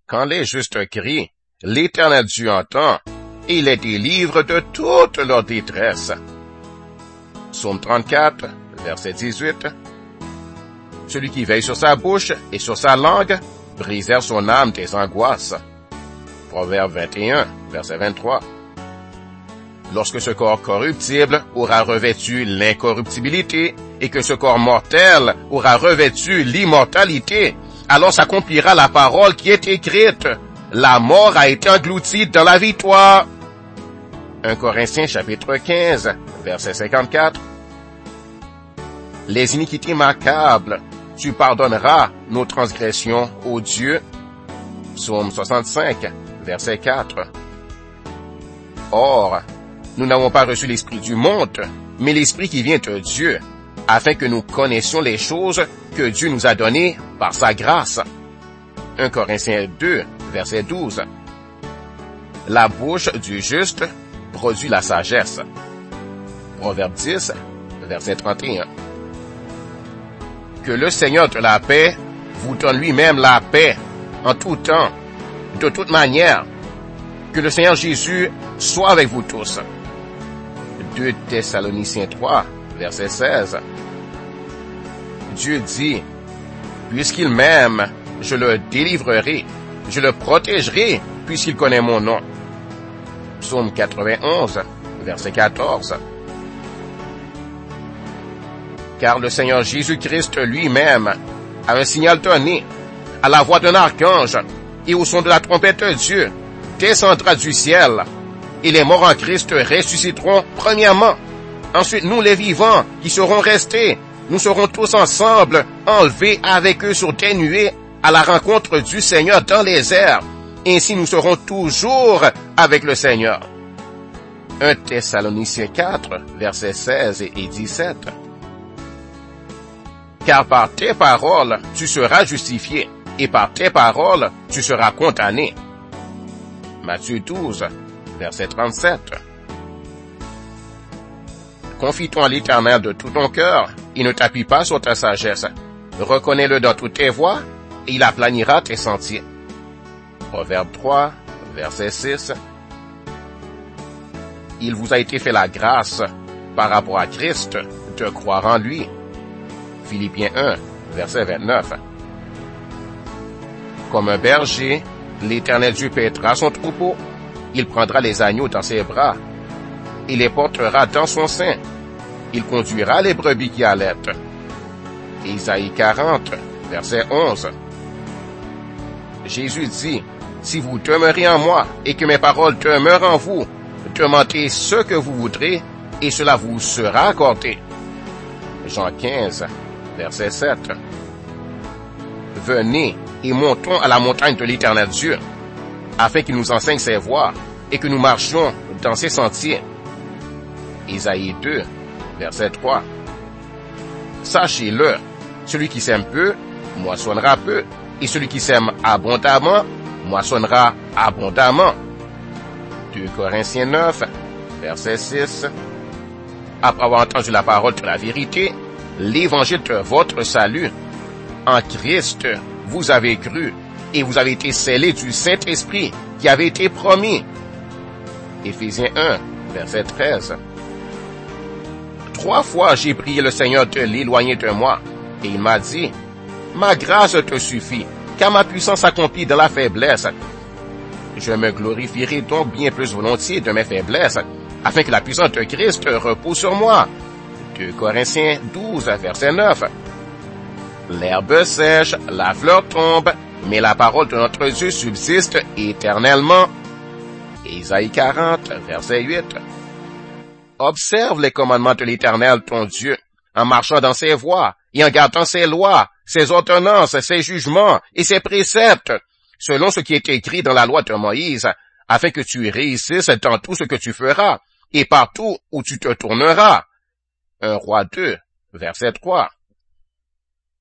Quand les justes crient, l'Éternel Dieu entend, et les délivre de toute leur détresse. Psaume 34, verset 18. Celui qui veille sur sa bouche et sur sa langue préserve son âme des angoisses. Proverbe 21, verset 23. Lorsque ce corps corruptible aura revêtu l'incorruptibilité et que ce corps mortel aura revêtu l'immortalité, alors s'accomplira la parole qui est écrite. La mort a été engloutie dans la victoire. 1 Corinthiens chapitre 15, verset 54. Les iniquités m'accablent. Tu pardonneras nos transgressions, ô Dieu. Psaume 65, verset 4. Or, nous n'avons pas reçu l'esprit du monde, mais l'esprit qui vient de Dieu, afin que nous connaissions les choses que Dieu nous a données par sa grâce. 1 Corinthiens 2, verset 12. La bouche du juste produit la sagesse. Proverbe 10, verset 31. Que le Seigneur de la paix vous donne lui-même la paix en tout temps, de toute manière. Que le Seigneur Jésus soit avec vous tous. 2 Thessaloniciens 3, verset 16. Dieu dit, puisqu'il m'aime, je le délivrerai, je le protégerai, puisqu'il connaît mon nom. Psaume 91, verset 14. Car le Seigneur Jésus-Christ lui-même a un signal donné, à la voix d'un archange, et au son de la trompette de Dieu, descendra du ciel, et les morts en Christ ressusciteront premièrement. Ensuite, nous les vivants, qui serons restés, nous serons tous ensemble enlevés avec eux sur des nuées à la rencontre du Seigneur dans les airs. Ainsi nous serons toujours avec le Seigneur. 1 Thessaloniciens 4, versets 16 et 17. Car par tes paroles, tu seras justifié, et par tes paroles, tu seras condamné. Matthieu 12, verset 37. Confie-toi en l'Éternel de tout ton cœur, et ne t'appuie pas sur ta sagesse. Reconnais-le dans toutes tes voies, et il aplanira tes sentiers. Proverbe 3, verset 6. Il vous a été fait la grâce, par rapport à Christ, de croire en lui. Philippiens 1, verset 29. Comme un berger, l'Éternel Dieu paîtra son troupeau. Il prendra les agneaux dans ses bras. Il les portera dans son sein. Il conduira les brebis qui allaitent. Isaïe 40, verset 11. Jésus dit, si vous demeurez en moi et que mes paroles demeurent en vous, demandez ce que vous voudrez et cela vous sera accordé. Jean 15, verset 7. Venez et montons à la montagne de l'Éternel Dieu, afin qu'il nous enseigne ses voies et que nous marchions dans ses sentiers. Isaïe 2, verset 3. Sachez-le, celui qui sème peu, moissonnera peu, et celui qui sème abondamment, moissonnera abondamment. 2 Corinthiens 9, verset 6. Après avoir entendu la parole de la vérité, l'évangile de votre salut, en Christ, vous avez cru, et vous avez été scellés du Saint-Esprit qui avait été promis. Éphésiens 1, verset 13. 3 fois j'ai prié le Seigneur de l'éloigner de moi, et il m'a dit, ma grâce te suffit, car ma puissance s'accomplit dans la faiblesse. Je me glorifierai donc bien plus volontiers de mes faiblesses, afin que la puissance de Christ repose sur moi. 2 Corinthiens 12, verset 9. L'herbe sèche, la fleur tombe, mais la parole de notre Dieu subsiste éternellement. Isaïe 40, verset 8. Observe les commandements de l'Éternel ton Dieu, en marchant dans ses voies, et en gardant ses lois, ses ordonnances, ses jugements et ses préceptes, selon ce qui est écrit dans la loi de Moïse, afin que tu réussisses dans tout ce que tu feras, et partout où tu te tourneras. 1 Roi 2, verset 3.